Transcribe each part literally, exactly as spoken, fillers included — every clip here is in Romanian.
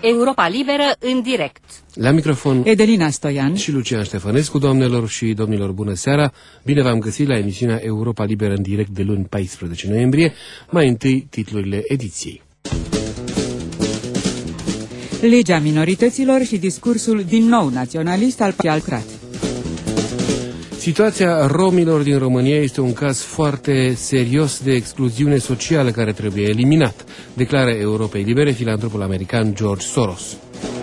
Europa Liberă în direct. La microfon Edelina Stoian și Lucian Ștefănescu. Doamnelor și domnilor, bună seara! Bine v-am găsit la emisiunea Europa Liberă în direct de luni paisprezece noiembrie. Mai întâi titlurile ediției. Legea minorităților și discursul din nou naționalist al Alcrat. Situația romilor din România este un caz foarte serios de excluziune socială care trebuie eliminat, declară Europei Libere filantropul american George Soros.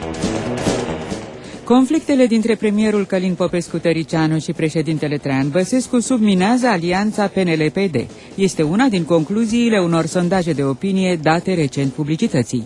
Conflictele dintre premierul Călin Popescu-Tăricianu și președintele Traian Băsescu subminează alianța P N L P D. Este una din concluziile unor sondaje de opinie date recent publicității.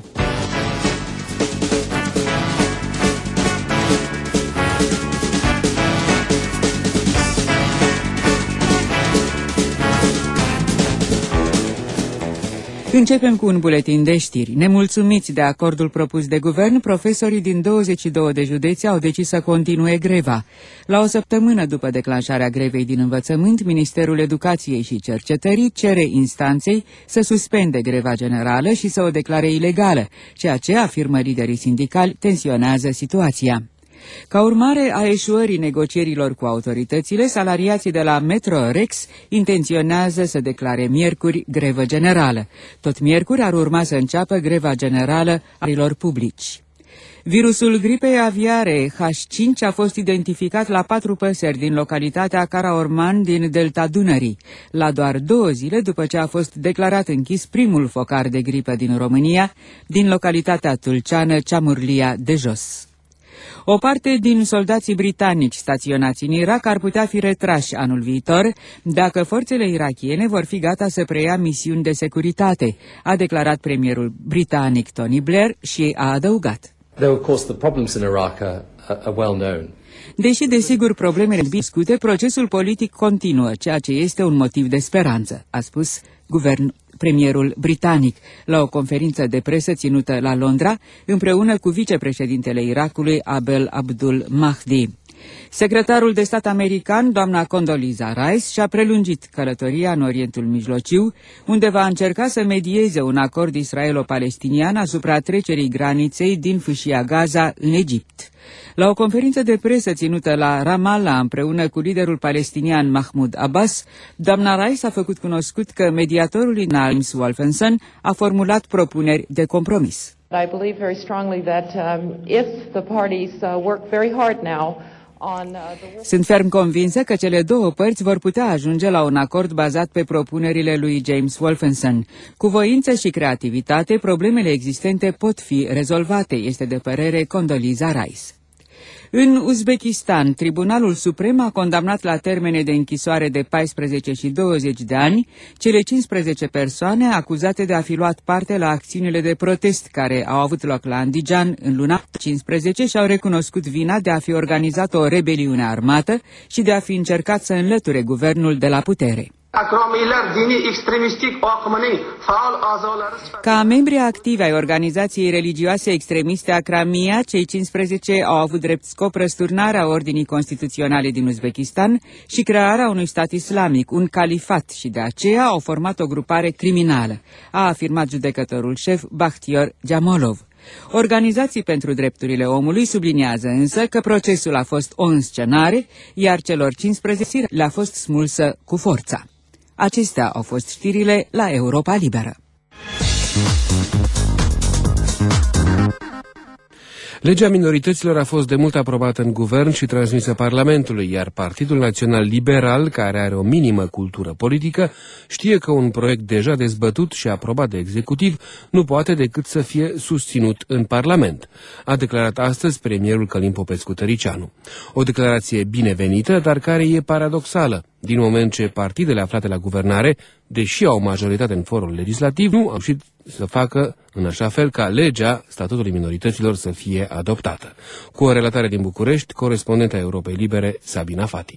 Începem cu un buletin de știri. Nemulțumiți de acordul propus de guvern, profesorii din douăzeci și două de județe au decis să continue greva. La o săptămână după declanșarea grevei din învățământ, Ministerul Educației și Cercetării cere instanței să suspende greva generală și să o declare ilegală, ceea ce, afirmă liderii sindicali, tensionează situația. Ca urmare a eșuării negocierilor cu autoritățile, salariații de la Metro Rex intenționează să declare miercuri grevă generală. Tot miercuri ar urma să înceapă greva generală a lor publici. Virusul gripei aviare H cinci a fost identificat la patru păsări din localitatea Caraorman din delta Dunării, la doar două zile după ce a fost declarat închis primul focar de gripă din România, din localitatea tulceană Ceamurlia de Jos. O parte din soldații britanici staționați în Irak ar putea fi retrași anul viitor dacă forțele irakiene vor fi gata să preia misiuni de securitate, a declarat premierul britanic Tony Blair și a adăugat. Deși, desigur, problemele discute, procesul politic continuă, ceea ce este un motiv de speranță, a spus guvernul. Premierul britanic, la o conferință de presă ținută la Londra, împreună cu vicepreședintele Irakului Abdel Abdul Mahdi. Secretarul de stat american, doamna Condoleezza Rice, și-a prelungit călătoria în Orientul Mijlociu, unde va încerca să medieze un acord israelo-palestinian asupra trecerii graniței din fâșia Gaza în Egipt. La o conferință de presă ținută la Ramallah împreună cu liderul palestinian Mahmoud Abbas, doamna Rice a făcut cunoscut că mediatorul James Wolfenson a formulat propuneri de compromis. I believe very strongly that um, if the parties uh, work very hard now. Sunt ferm convinsă că cele două părți vor putea ajunge la un acord bazat pe propunerile lui James Wolfenson. Cu voință și creativitate, problemele existente pot fi rezolvate, este de părere Condoleezza Rice. În Uzbekistan, Tribunalul Suprem a condamnat la termene de închisoare de paisprezece și douăzeci de ani cele cincisprezece persoane acuzate de a fi luat parte la acțiunile de protest care au avut loc la Andijan în luna cincisprezece și au recunoscut vina de a fi organizat o rebeliune armată și de a fi încercat să înlăture guvernul de la putere. Ca membri activi ai organizației religioase extremiste Akramia, cei cincisprezece au avut drept scop răsturnarea ordinii constituționale din Uzbekistan și crearea unui stat islamic, un califat, și de aceea au format o grupare criminală, a afirmat judecătorul șef Bakhtior Jamolov. Organizații pentru drepturile omului subliniază însă că procesul a fost o înscenare, iar celor cincisprezece le-a fost smulsă cu forța. Acestea au fost știrile la Europa Liberă. Legea minorităților a fost de mult aprobată în guvern și transmisă Parlamentului, iar Partidul Național Liberal, care are o minimă cultură politică, știe că un proiect deja dezbătut și aprobat de executiv nu poate decât să fie susținut în Parlament, a declarat astăzi premierul Călin Popescu-Tăricianu. O declarație binevenită, dar care e paradoxală, din moment ce partidele aflate la guvernare, deși au majoritate în forul legislativ, nu au reușit să facă în așa fel ca legea statutului minorităților să fie adoptată. Cu o relatare din București, corespondenta Europei Libere, Sabina Fati.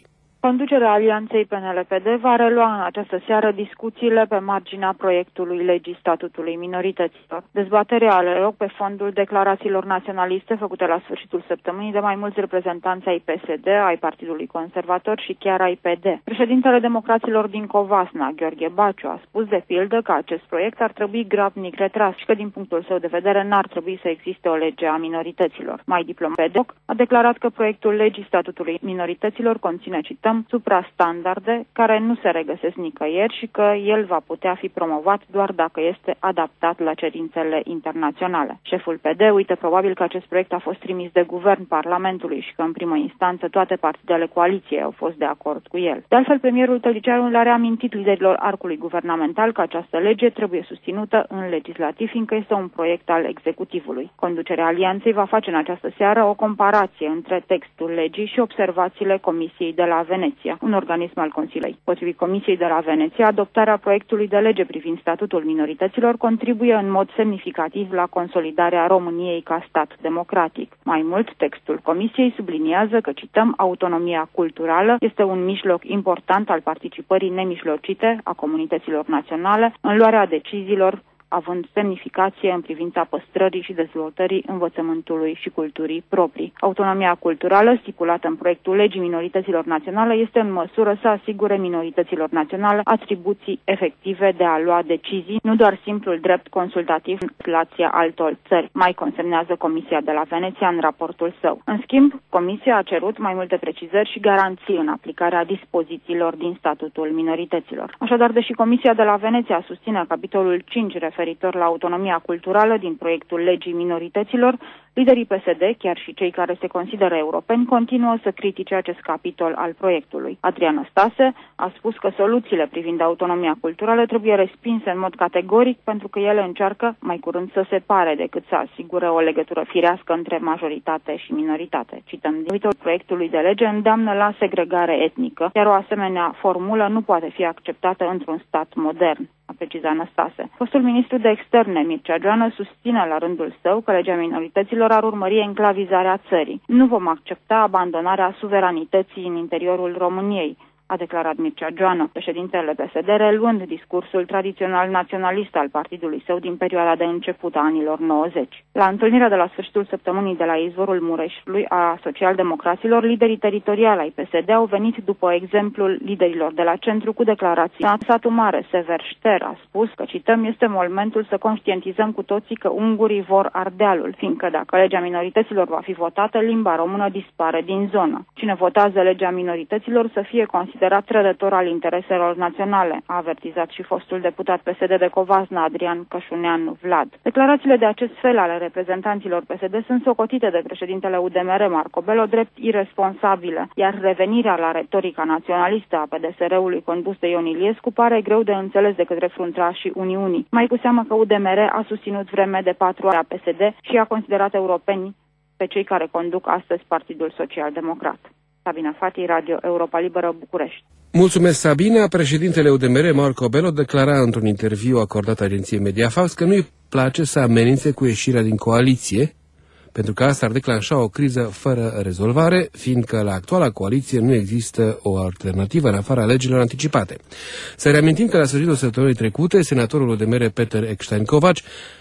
Conducerea Alianței P N L P D va relua în această seară discuțiile pe marginea proiectului legii statutului minorităților. Dezbaterea are loc pe fondul declarațiilor naționaliste făcute la sfârșitul săptămânii de mai mulți reprezentanți ai P S D, ai Partidului Conservator și chiar ai P D. Președintele Democraților din Covasna, Gheorghe Baciu, a spus de pildă că acest proiect ar trebui grabnic retras și că din punctul său de vedere n-ar trebui să existe o lege a minorităților. Mai diplomat, a declarat că proiectul legii statutului minorităților conține, cităm, suprastandarde care nu se regăsesc nicăieri și că el va putea fi promovat doar dacă este adaptat la cerințele internaționale. Șeful P D uită probabil că acest proiect a fost trimis de guvern Parlamentului și că în primă instanță toate partidele coaliției au fost de acord cu el. De altfel, premierul Tălicianu le-a reamintit liderilor arcului guvernamental că această lege trebuie susținută în legislativ, fiindcă este un proiect al executivului. Conducerea Alianței va face în această seară o comparație între textul legii și observațiile Comisiei de la Veneția, un organism al Consiliului. Potrivit Comisiei de la Veneția, adoptarea proiectului de lege privind statutul minorităților contribuie în mod semnificativ la consolidarea României ca stat democratic. Mai mult, textul Comisiei subliniază că, cităm, autonomia culturală este un mijloc important al participării nemijlocite a comunităților naționale în luarea deciziilor, având semnificație în privința păstrării și dezvoltării învățământului și culturii proprii. Autonomia culturală, stipulată în proiectul legii minorităților naționale, este în măsură să asigure minorităților naționale atribuții efective de a lua decizii, nu doar simplul drept consultativ în legislația altor țări, mai consemnează Comisia de la Veneția în raportul său. În schimb, Comisia a cerut mai multe precizări și garanții în aplicarea dispozițiilor din statutul minorităților. Așadar, deși Comisia de la Veneția susține capitolul cinci referitor la autonomia culturală din proiectul legii minorităților, liderii P S D, chiar și cei care se consideră europeni, continuă să critique acest capitol al proiectului. Adrian Năstase a spus că soluțiile privind autonomia culturală trebuie respinse în mod categoric pentru că ele încearcă mai curând să separe decât să asigure o legătură firească între majoritate și minoritate. Cităm din titlul proiectului de lege îndeamnă la segregare etnică, iar o asemenea formulă nu poate fi acceptată într-un stat modern, a precizat Năstase. Fostul ministru de externe, Mircea Joană, susține la rândul său că legea minorităților ar urmări enclavizarea țării. Nu vom accepta abandonarea suveranității în interiorul României, a declarat Mircea Joană, președintele P S D, reluând discursul tradițional naționalist al partidului său din perioada de început a anilor nouăzeci. La întâlnirea de la sfârșitul săptămânii de la izvorul Mureșului a socialdemocraților, liderii teritoriali ai P S D au venit după exemplul liderilor de la centru cu declarații. Satul Mare, Sever Șter, a spus că, cităm, este momentul să conștientizăm cu toții că ungurii vor Ardealul, fiindcă dacă legea minorităților va fi votată, limba română dispare din zonă. Cine votează legea minorităților să fie considerat trădător al intereselor naționale, a avertizat și fostul deputat P S D de Covasna, Adrian Cășunean Vlad. Declarațiile de acest fel ale reprezentanților P S D sunt socotite de președintele U D M R, Marco Bello, drept irresponsabile, iar revenirea la retorica naționalistă a P D S R-ului condus de Ion Iliescu pare greu de înțeles de către fruntașii Uniunii. Mai cu seamă că U D M R a susținut vreme de patru ani a P S D și a considerat europeni pe cei care conduc astăzi Partidul Social Democrat. Sabina Fati, Radio Europa Liberă, București. Mulțumesc, Sabina. Președintele U D M R, Marco Bello, declara într-un interviu acordat agenției Mediafax că nu-i place să amenințe cu ieșirea din coaliție, pentru că asta ar declanșa o criză fără rezolvare, fiindcă la actuala coaliție nu există o alternativă în afara alegerilor anticipate. Să reamintim că la sfârșitul săptămânii trecute, senatorul U D M R Peter Eckstein Kovács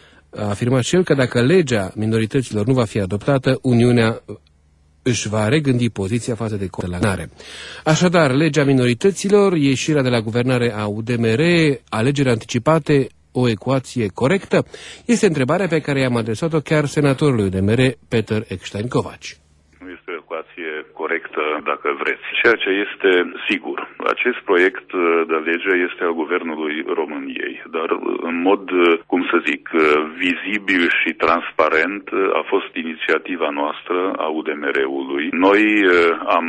a afirmat și el că dacă legea minorităților nu va fi adoptată, Uniunea își va regândi poziția față de guvernare. Așadar, legea minorităților, ieșirea de la guvernare a U D M R, alegeri anticipate, o ecuație corectă? Este întrebarea pe care i-am adresat-o chiar senatorului U D M R, Peter Eckstein Kovács. Nu este o ecuație corectă, dacă vreți. Ceea ce este sigur, acest proiect de lege este al Guvernului României, dar în mod, cum să zic, vizibil și transparent a fost inițiativa noastră a U D M R-ului. Noi am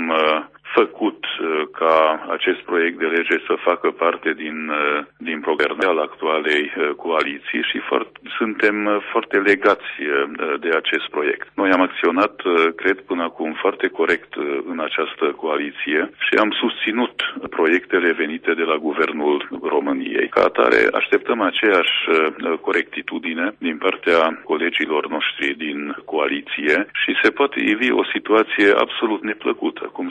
făcut ca acest proiect de lege să facă parte din, din programul al actualei coaliții și foarte, suntem foarte legați de acest proiect. Noi am acționat, cred, până acum foarte corect în această coaliție și am susținut proiectele venite de la Guvernul României. Ca atare, așteptăm aceeași corectitudine din partea colegilor noștri din coaliție și se poate ivi o situație absolut neplăcută, cum s-a ivit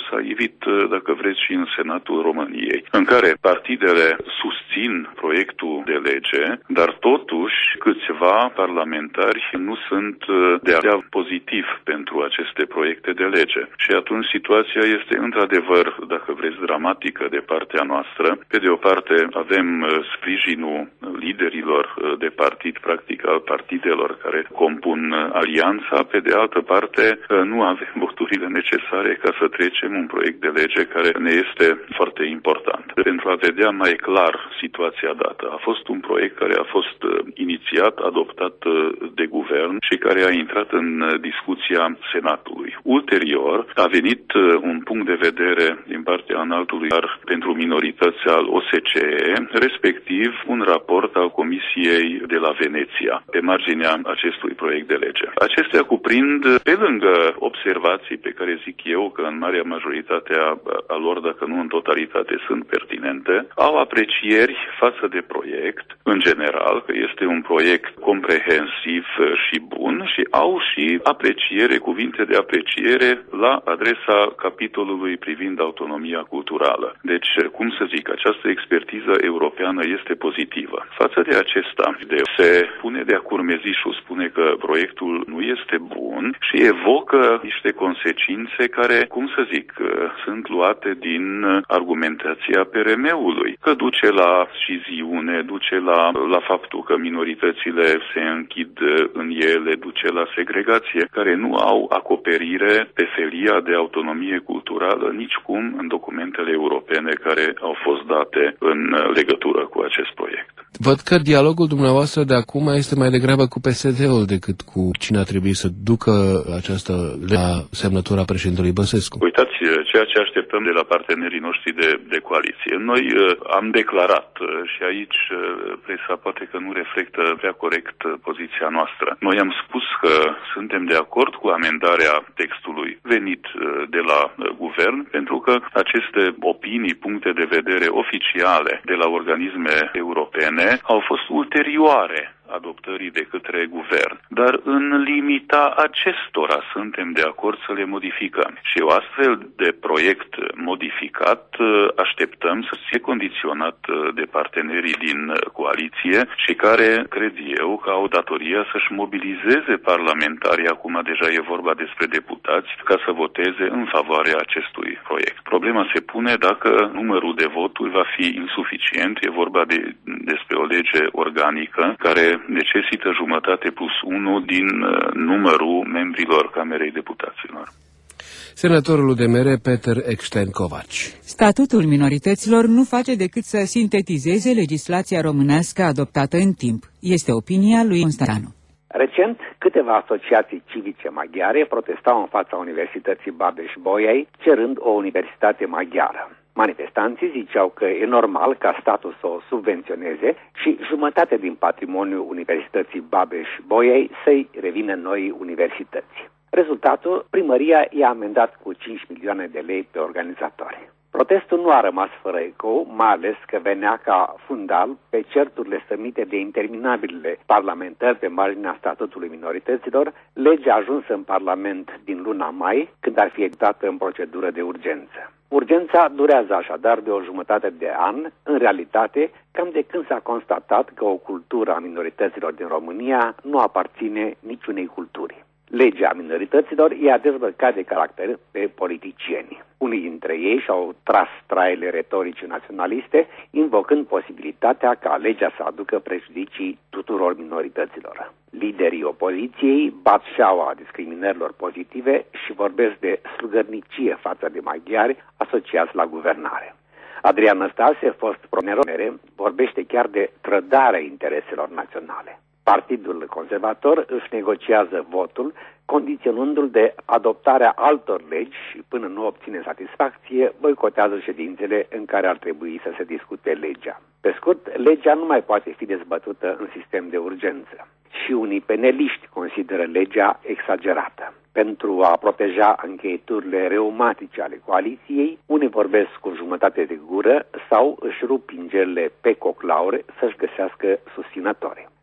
întâlnit, dacă vreți, și în Senatul României, în care partidele susțin proiectul de lege, dar totuși câțiva parlamentari nu sunt de a pozitiv pentru aceste proiecte de lege. Și atunci situația este într-adevăr, dacă vreți, dramatică de partea noastră. Pe de o parte avem sprijinul liderilor de partid, practic al partidelor care compun alianța, pe de altă parte nu avem voturile necesare ca să trecem un proiect de lege care ne este foarte important. Pentru a vedea mai clar situația dată, a fost un proiect care a fost inițiat, adoptat de guvern și care a intrat în discuția Senatului. Ulterior a venit un punct de vedere din partea înaltului pentru minorități al O S C E, respectiv un raport al Comisiei de la Veneția pe marginea acestui proiect de lege. Acestea cuprind, pe lângă observații pe care zic eu că în marea majoritate a lor, dacă nu în totalitate, sunt pertinente, au aprecieri față de proiect, în general, că este un proiect comprehensiv și bun, și au și apreciere, cuvinte de apreciere la adresa capitolului privind autonomia culturală. Deci, cum să zic, această expertiză europeană este pozitivă. Față de acesta, de se pune de acurmezișul, spune că proiectul nu este bun și evocă niște consecințe care, cum să zic, sunt luate din argumentația P R M-ului, că duce la sciziune, duce la, la faptul că minoritățile se închid în ele, duce la segregație, care nu au acoperire pe felia de autonomie culturală nicicum în documentele europene care au fost date în legătură cu acest proiect. Văd că dialogul dumneavoastră de acum este mai degrabă cu P S D-ul decât cu cine a trebuit să ducă această la semnătura președintelui Băsescu. Uitați, ceea ce așteptăm de la partenerii noștri de, de coaliție. Noi uh, am declarat uh, și aici uh, presa poate că nu reflectă prea corect uh, poziția noastră. Noi am spus că suntem de acord cu amendarea textului venit uh, de la uh, guvern, pentru că aceste opinii, puncte de vedere oficiale de la organisme europene au fost ulterioare adoptării de către guvern. Dar în limita acestora suntem de acord să le modificăm. Și o astfel de proiect modificat așteptăm să fie condiționat de partenerii din coaliție și care, cred eu, că au datoria să-și mobilizeze parlamentarii, acum deja e vorba despre deputați, ca să voteze în favoarea acestui proiect. Problema se pune dacă numărul de voturi va fi insuficient, e vorba de, despre o lege organică care necesită jumătate plus unu din numărul membrilor Camerei Deputaților. Senatorul U D M R Peter Eckstein-Kovacs. Statutul minorităților nu face decât să sintetizeze legislația românească adoptată în timp. Este opinia lui Constantinu. Recent, câteva asociații civice maghiare protestau în fața Universității Babeș-Bolyai, cerând o universitate maghiară. Manifestanții ziceau că e normal ca statul să o subvenționeze și jumătate din patrimoniul Universității Babeș-Bolyai să-i revină noi universități. Rezultatul, primăria i-a amendat cu cinci milioane de lei pe organizatori. Protestul nu a rămas fără ecou, mai ales că venea ca fundal pe certurile stămite de interminabilele parlamentari pe marginea statutului minorităților, legea ajunsă în Parlament din luna mai, când ar fi executată în procedură de urgență. Urgența durează așadar de o jumătate de an, în realitate, cam de când s-a constatat că o cultură a minorităților din România nu aparține niciunei culturi. Legea minorităților i-a dezbrăcat de caracter pe politicieni. Unii dintre ei și-au tras traile retorice naționaliste, invocând posibilitatea ca legea să aducă prejudicii tuturor minorităților. Liderii opoziției bat șaua discriminărilor pozitive și vorbesc de slugărnicie față de maghiari asociați la guvernare. Adrian Năstase, fost premier, vorbește chiar de trădarea intereselor naționale. Partidul conservator își negociază votul, condiționându-l de adoptarea altor legi și până nu obține satisfacție, boicotează ședințele în care ar trebui să se discute legea. Pe scurt, legea nu mai poate fi dezbătută în sistem de urgență. Și unii peneliști consideră legea exagerată. Pentru a proteja încheieturile reumatice ale coaliției, unii vorbesc cu jumătate de gură sau își rup pingelele pe coclaure să-și găsească susținători.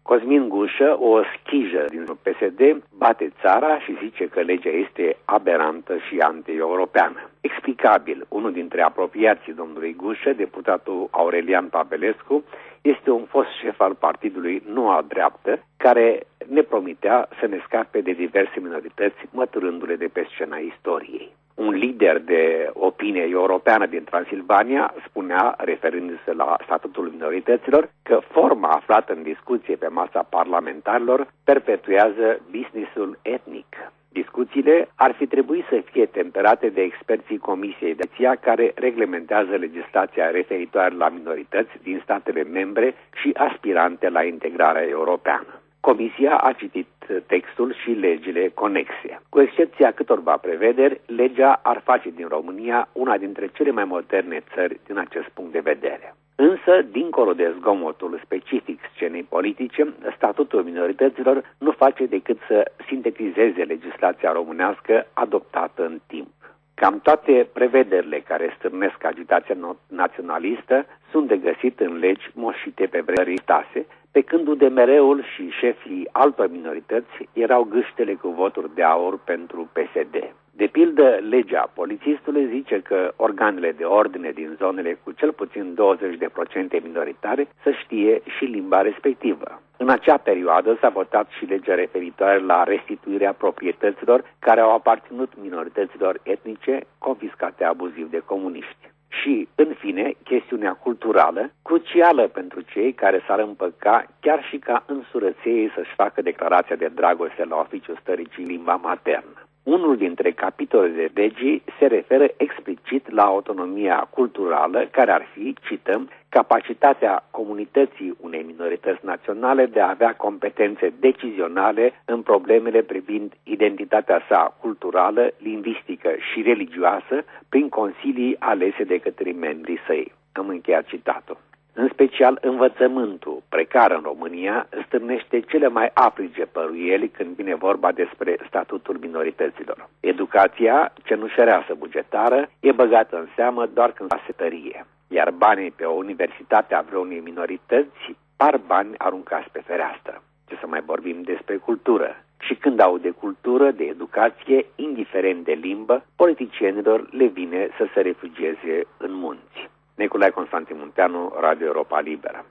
Cosmin Gușă, o schijă din P S D, bate țara și zice că legea este aberantă și anti-europeană. Explicabil, unul dintre apropiații domnului Gușă, deputatul Aurelian Pavlescu, este un fost șef al partidului Noua Dreaptă, care ne promitea să ne scape de diverse minorități, măturându-le de pe scena istoriei. Un lider de opinie europeană din Transilvania spunea, referindu-se la statutul minorităților, că forma aflată în discuție pe masa parlamentarilor perpetuează businessul etnic. Discuțiile ar fi trebuit să fie temperate de experții Comisiei de Ția care reglementează legislația referitoare la minorități din statele membre și aspirante la integrarea europeană. Comisia a citit textul și legile conexe. Cu excepția câtorva prevederi, legea ar face din România una dintre cele mai moderne țări din acest punct de vedere. Însă, dincolo de zgomotul specific scenei politice, statutul minorităților nu face decât să sintetizeze legislația românească adoptată în timp. Cam toate prevederile care stârnesc agitația naționalistă sunt de găsit în legi moșite pe vremuri Stase, pe când U D M R-ul și șefii altor minorități erau gâștele cu voturi de aur pentru P S D. De pildă, legea polițistului zice că organele de ordine din zonele cu cel puțin douăzeci la sută minoritare să știe și limba respectivă. În acea perioadă s-a votat și legea referitoare la restituirea proprietăților care au aparținut minorităților etnice confiscate abuziv de comuniști. Și, în fine, chestiunea culturală, crucială pentru cei care s-ar împăca chiar și ca însurăței să-și facă declarația de dragoste la oficiul stăricii limba maternă. Unul dintre capitolele de legii se referă explicit la autonomia culturală, care ar fi, cităm, capacitatea comunității unei minorități naționale de a avea competențe decizionale în problemele privind identitatea sa culturală, lingvistică și religioasă prin consilii alese de către membrii săi. Am încheiat citatul. În special, învățământul precar în România stârnește cele mai aprige păruieli când vine vorba despre statutul minorităților. Educația, cenușăreasă bugetară, e băgată în seamă doar când va setărie, iar banii pe o universitate a vreunei minorități par bani aruncați pe fereastră. Ce să mai vorbim despre cultură? Și când au de cultură, de educație, indiferent de limbă, politicienilor le vine să se refugieze în munți. Nicolae Constantin Munteanu, Radio Europa Liberă.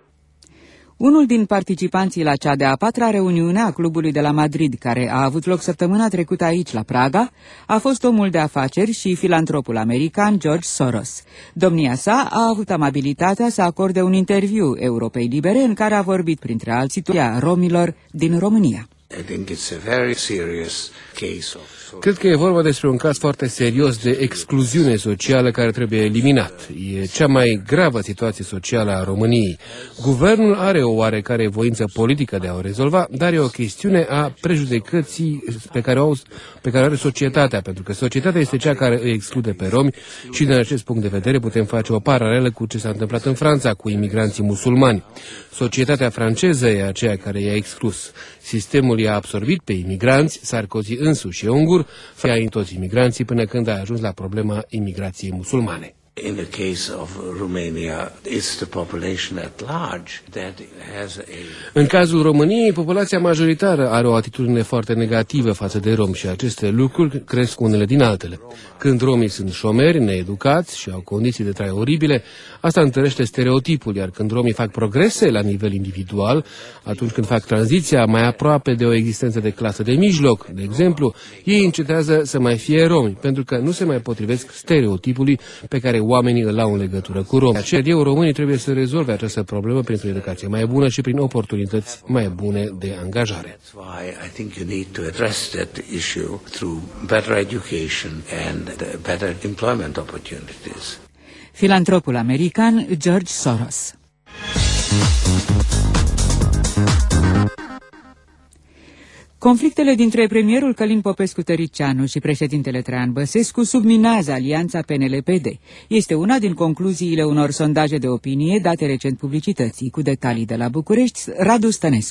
Unul din participanții la cea de-a patra reuniune a clubului de la Madrid, care a avut loc săptămâna trecută aici, la Praga, a fost omul de afaceri și filantropul american George Soros. Domnia sa a avut amabilitatea să acorde un interviu Europei Libere în care a vorbit, printre alții, situația romilor din România. Cred că e vorba despre un caz foarte serios de excluziune socială care trebuie eliminat. E cea mai gravă situație socială a României. Guvernul are o oarecare voință politică de a o rezolva, dar e o chestiune a prejudecății pe care o, pe care o are societatea, pentru că societatea este cea care îi exclude pe romi și din acest punct de vedere putem face o paralelă cu ce s-a întâmplat în Franța cu imigranții musulmani. Societatea franceză e aceea care i-a exclus. Sistemul i-a absorbit pe imigranți, Sarkozy însuși e ungur, făia în toți imigranții până când a ajuns la problema imigrației musulmane. In the case of Romania, it's the population at large that has a... În cazul României, populația majoritară are o atitudine foarte negativă față de romi și aceste lucruri cresc unele din altele. Când romii sunt șomeri, needucați și au condiții de trai oribile, asta întărește stereotipul, iar când romii fac progrese la nivel individual, atunci când fac tranziția mai aproape de o existență de clasă de mijloc, de exemplu, ei încetează să mai fie romi, pentru că nu se mai potrivesc stereotipului pe care oamenii îl au în legătură cu romi. Aceea, eu, românii trebuie să rezolve această problemă printr-o educație mai bună și prin oportunități mai bune de angajare. Filantropul american George Soros. Conflictele dintre premierul Călin Popescu-Tăricianu și președintele Traian Băsescu subminează alianța P N L P D. Este una din concluziile unor sondaje de opinie date recent publicității. Cu detalii de la București, Radu Stănescu.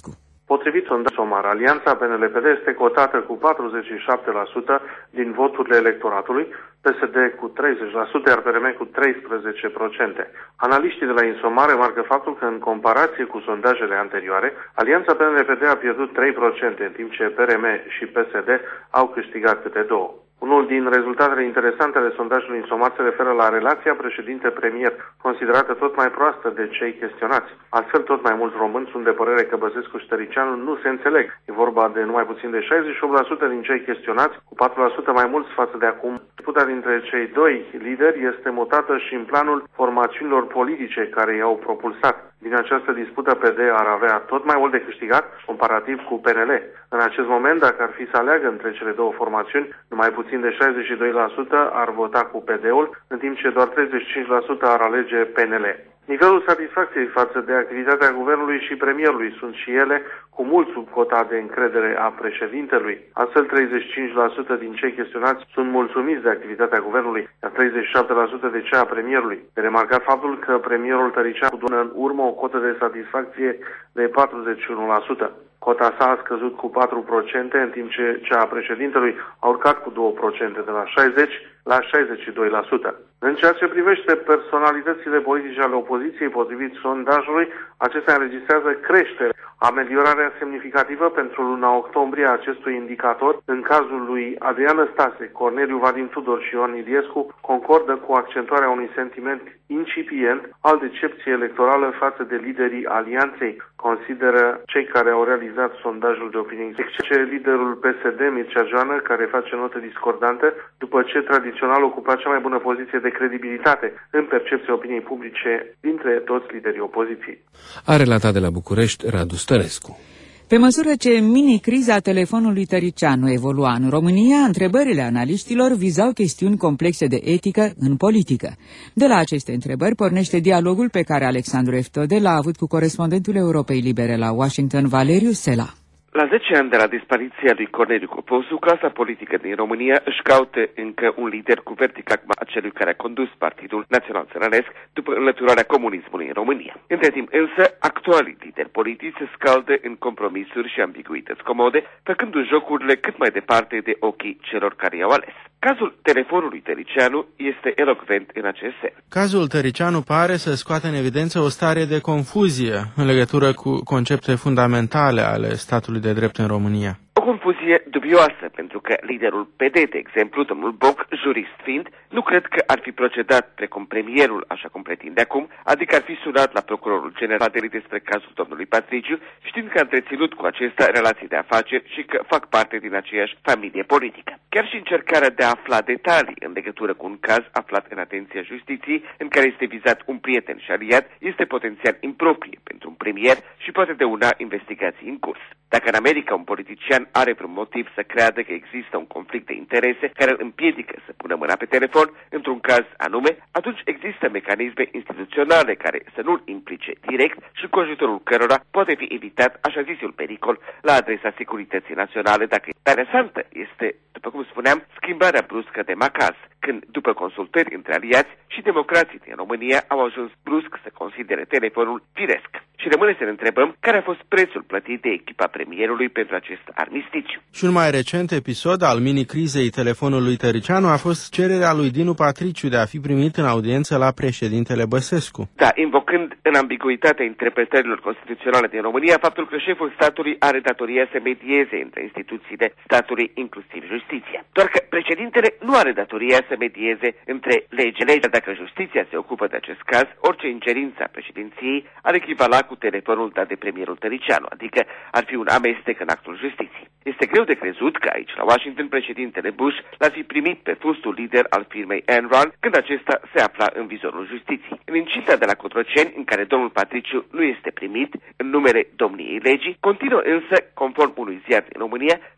Potrivit sondajului SOMAR, Alianța P N L P D este cotată cu patruzeci și șapte la sută din voturile electoratului, P S D cu treizeci la sută, iar P R M cu treisprezece la sută. Analiștii de la Insomar remarcă faptul că în comparație cu sondajele anterioare, Alianța P N L P D a pierdut trei la sută, în timp ce P R M și P S D au câștigat câte două. Unul din rezultatele interesante ale sondajului Insomar se referă la relația președinte-premier, considerată tot mai proastă de cei chestionați. Astfel, tot mai mulți români sunt de părere că Băsescu și Tăricianu nu se înțeleg. E vorba de numai puțin de șaizeci și opt la sută din cei chestionați, cu patru la sută mai mulți față de acum. Disputa dintre cei doi lideri este mutată și în planul formațiunilor politice care i-au propulsat. Din această dispută, P D ar avea tot mai mult de câștigat, comparativ cu P N L. În acest moment, dacă ar fi să aleagă între cele două formațiuni, numai puțin de șaizeci și doi la sută ar vota cu P D-ul, în timp ce doar treizeci și cinci la sută ar alege P N L. Nivelul satisfacției față de activitatea guvernului și premierului sunt și ele cu mult sub cota de încredere a președintelui. Astfel, treizeci și cinci la sută din cei chestionați sunt mulțumiți de activitatea guvernului, iar treizeci și șapte la sută de cea a premierului. De remarcat faptul că premierul Tăricianu dă în urmă o cotă de satisfacție de patruzeci și unu la sută. Cota sa a scăzut cu patru la sută, în timp ce cea a președintelui a urcat cu două la sută, de la șaizeci la șaizeci și doi la sută. În ceea ce privește personalitățile politice ale opoziției, potrivit sondajului, acestea înregistrează creștere, ameliorarea semnificativă pentru luna octombrie a acestui indicator. În cazul lui Adrian Năstase, Corneliu Vadim Tudor și Ion Iliescu concordă cu accentuarea unui sentiment incipient al decepției electorale față de liderii alianței, consideră cei care au realizat sondajul de opinie. Excepție liderul P S D, Mircea Joană, care face note discordante, după ce tradițional ocupa cea mai bună poziție de credibilitate în percepția opiniei publice dintre toți liderii opoziției. A relatat de la București Radu Stănescu. Pe măsură ce mini-criza telefonului Tăricianu evolua în România, întrebările analiștilor vizau chestiuni complexe de etică în politică. De la aceste întrebări pornește dialogul pe care Alexandru Eftode l-a avut cu corespondentul Europei Libere la Washington, Valeriu Sela. La zece ani de la dispariția lui Corneliu Coposu, clasa politică din România își caută încă un lider cu verticalma a celui care a condus Partidul Național Țărănesc după înlăturarea comunismului în România. Între timp însă, actualii lideri politici se scaldă în compromisuri și ambiguități comode, făcându-și jocurile cât mai departe de ochii celor care i-au ales. Cazul telefonului Tăricianu este elocvent în acest sens. Cazul Tăricianu pare să scoată în evidență o stare de confuzie în legătură cu concepte fundamentale ale statului de drept în România. O confuzie dubioasă, pentru că liderul P D, de exemplu, domnul Boc, jurist fiind, nu cred că ar fi procedat precum premierul, așa cum pretinde acum, adică ar fi sunat la procurorul general despre cazul domnului Patriciu, știind că a întreținut cu acesta relații de afaceri și că fac parte din aceeași familie politică. Chiar și încercarea de a afla detalii în legătură cu un caz aflat în atenția justiției, în care este vizat un prieten și aliat, este potențial improprie pentru un premier și poate dăuna investigații în curs. Dacă în America un politician are vreun motiv să creadă că există un conflict de interese care îl împiedică să pună mâna pe telefon într-un caz anume, atunci există mecanisme instituționale care să nu-l implice direct și cu ajutorul cărora poate fi evitat așa zisul pericol la adresa securității naționale. Dacă interesantă este, după cum spuneam, schimbarea bruscă de macaz, când, după consultări între aliați și democrații din România au ajuns brusc să considere telefonul firesc. Și rămâne să ne întrebăm care a fost prețul plătit de echipa premierului pentru acest armisticiu. Și un mai recent episod al mini-crizei telefonului Tăricianu a fost cererea lui Dinu Patriciu de a fi primit în audiență la președintele Băsescu. Da, invocând în ambiguitatea interpretărilor constituționale din România faptul că șeful statului are datoria să medieze între instituțiile statului, inclusiv justiția. Doar că președintele nu are datoria să medieze între lege lege. Dacă justiția se ocupă de acest caz, orice ingerință a președinției ar echivala cu telefonul dat de premierul Tăricianu, adică ar fi un amestec în actul justiției. Este greu de crezut că aici, la Washington, președintele Bush l-ar fi primit pe fostul lider al firmei Enron când acesta se afla în vizorul justiției. În incinta de la Cotroceni, în care domnul Patriciu nu este primit în numele domniei legii, continuă însă, conform unui ziar din România,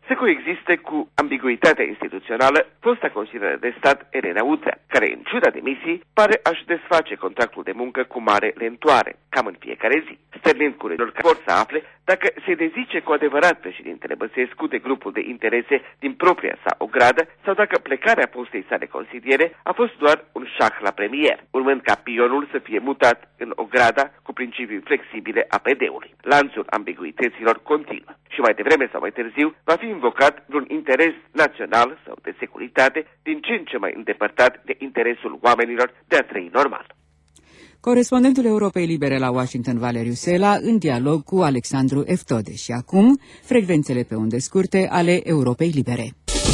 să coexiste cu ambiguitatea instituțională fosta consilieră de stat Elena Udrea, care, în ciuda demisii, pare a-și desface contractul de muncă cu mare lentoare, cam în fiecare zi, stârnind curioșilor că vor să afle dacă se dezice cu adevărat președintele Băsescu de grupul de interese din propria sa ogradă sau dacă plecarea postei sale consiliere a fost doar un șah la premier, urmând ca pionul să fie mutat în ograda cu principii flexibile a P D-ului. Lanțul ambiguităților continuă și mai devreme sau mai târziu va fi invocat vreun interes național sau de securitate din ce în ce mai îndepărtat de interesul oamenilor de a trăi normal. Corespondentul Europei Libere la Washington, Valeriu Sela, în dialog cu Alexandru Eftode. Și acum, frecvențele pe unde scurte ale Europei Libere.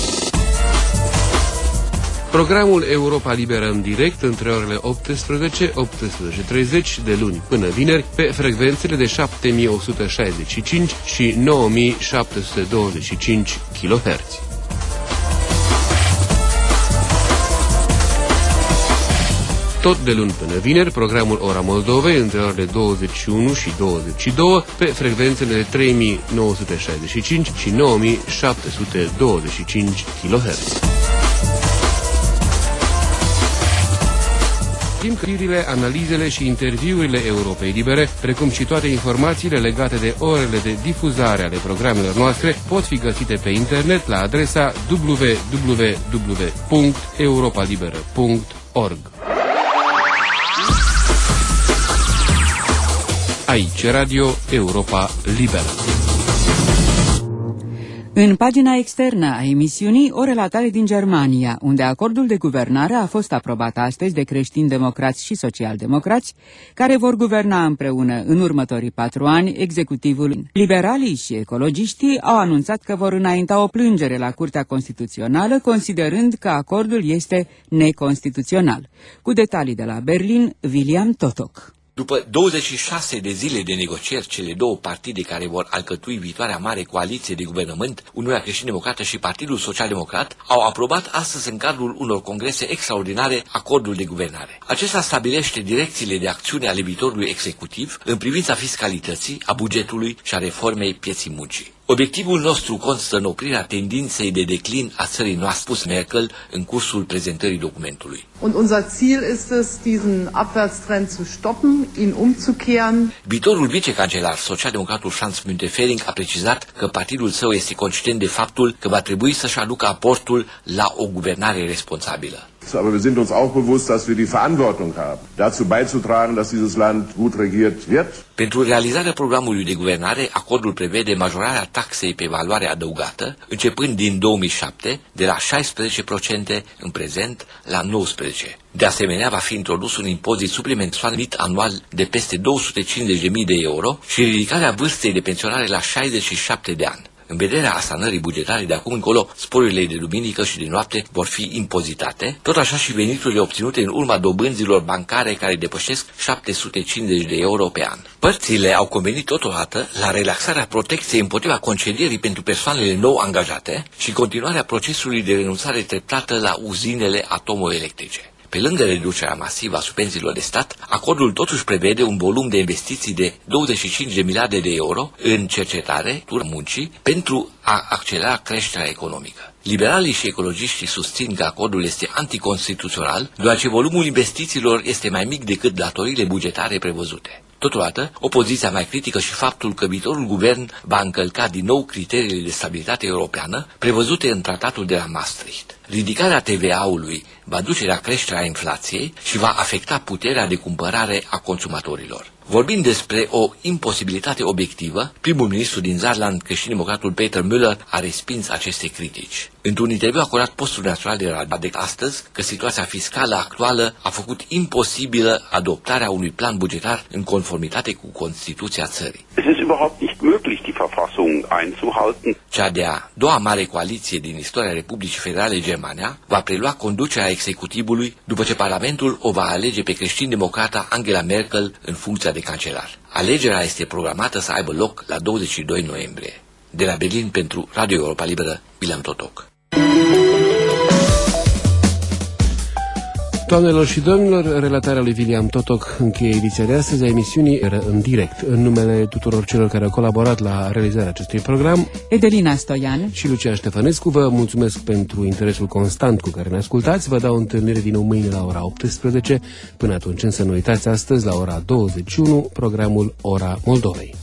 Programul Europa Liberă în direct între orele optsprezece - optsprezece și treizeci de luni până vineri pe frecvențele de șapte mii o sută șaizeci și cinci și nouă mii șapte sute douăzeci și cinci kilohertz. Tot de luni până vineri, programul Ora Moldovei între orele douăzeci și unu și douăzeci și doi pe frecvențele de trei mii nouă sute șaizeci și cinci și nouă mii șapte sute douăzeci și cinci kilohertz. Știm că știrile, analizele și interviurile Europei Libere, precum și toate informațiile legate de orele de difuzare ale programelor noastre, pot fi găsite pe internet la adresa w w w punct europa liberă punct org. Aici Radio Europa Liberă. În pagina externă a emisiunii, o relatare din Germania, unde acordul de guvernare a fost aprobat astăzi de creștini-democrați și social-democrați, care vor guverna împreună în următorii patru ani executivul. Liberalii și ecologiștii au anunțat că vor înainta o plângere la Curtea Constituțională, considerând că acordul este neconstituțional. Cu detalii de la Berlin, William Totok. După douăzeci și șase de zile de negocieri, cele două partide care vor alcătui viitoarea mare coaliție de guvernământ, Uniunea Creștin-Democrată și Partidul Social-Democrat, au aprobat astăzi în cadrul unor congrese extraordinare acordul de guvernare. Acesta stabilește direcțiile de acțiune ale viitorului executiv în privința fiscalității, a bugetului și a reformei pieții muncii. Obiectivul nostru constă în oprirea tendinței de declin a țării noastre, a spus Merkel în cursul prezentării documentului. Und unser Ziel ist es, diesen Abwärtstrend zu stoppen, ihn umzukehren. Viitorul vicecancelar, socialdemocratul Franz Müntefering, a precizat că partidul său este conștient de faptul că va trebui să-și aducă aportul la o guvernare responsabilă. Aber wir sind uns auch bewusst, dass wir die Verantwortung haben, dazu beizutragen, dass dieses Land gut regiert wird. Pentru realizarea programului de guvernare, acordul prevede majorarea taxei pe valoare adăugată, începând din două mii șapte, de la șaisprezece la sută în prezent la nouăsprezece la sută. De asemenea, va fi introdus un impozit suplimentar anual de peste două sute cincizeci de mii de euro și ridicarea vârstei de pensionare la șaizeci și șapte de ani. În vederea asanării bugetare de acum încolo, sporurile de duminică și de noapte vor fi impozitate, tot așa și veniturile obținute în urma dobânzilor bancare care depășesc șapte sute cincizeci de euro pe an. Părțile au convenit totodată la relaxarea protecției împotriva concedierii pentru persoanele nou angajate și continuarea procesului de renunțare treptată la uzinele atomoelectrice. Pe lângă reducerea masivă a subvențiilor de stat, acordul totuși prevede un volum de investiții de douăzeci și cinci de miliarde de euro în cercetare, muncii, pentru a accelera creșterea economică. Liberalii și ecologiștii susțin că acordul este anticonstituțional, deoarece volumul investițiilor este mai mic decât datoriile bugetare prevăzute. Totodată, opoziția mai critică și faptul că viitorul guvern va încălca din nou criteriile de stabilitate europeană prevăzute în tratatul de la Maastricht. Ridicarea T V A-ului va duce la creșterea inflației și va afecta puterea de cumpărare a consumatorilor. Vorbind despre o imposibilitate obiectivă, primul ministru din Saarland, creștin-democratul Peter Müller, a respins aceste critici. Într-un interviu acordat postului național de radio de astăzi, că situația fiscală actuală a făcut imposibilă adoptarea unui plan bugetar în conformitate cu Constituția țării. Es ist überhaupt nicht möglich, die Verfassung einzuhalten. Cea de-a doua mare coaliție din istoria Republicii Federale Germania va prelua conducerea executivului după ce Parlamentul o va alege pe creștin-democrata Angela Merkel în funcția de cancelar. Alegerea este programată să aibă loc la douăzeci și doi noiembrie. De la Berlin pentru Radio Europa Liberă, William Totok. Doamnelor și domnilor, relatarea lui William Totoc încheie ediția de astăzi a emisiunii în direct. În numele tuturor celor care au colaborat la realizarea acestui program, Edelina Stoian și Lucia Ștefănescu, vă mulțumesc pentru interesul constant cu care ne ascultați. Vă dau întâlnire din nou mâine la ora optsprezece. Până atunci însă nu uitați astăzi la ora douăzeci și unu programul Ora Moldovei.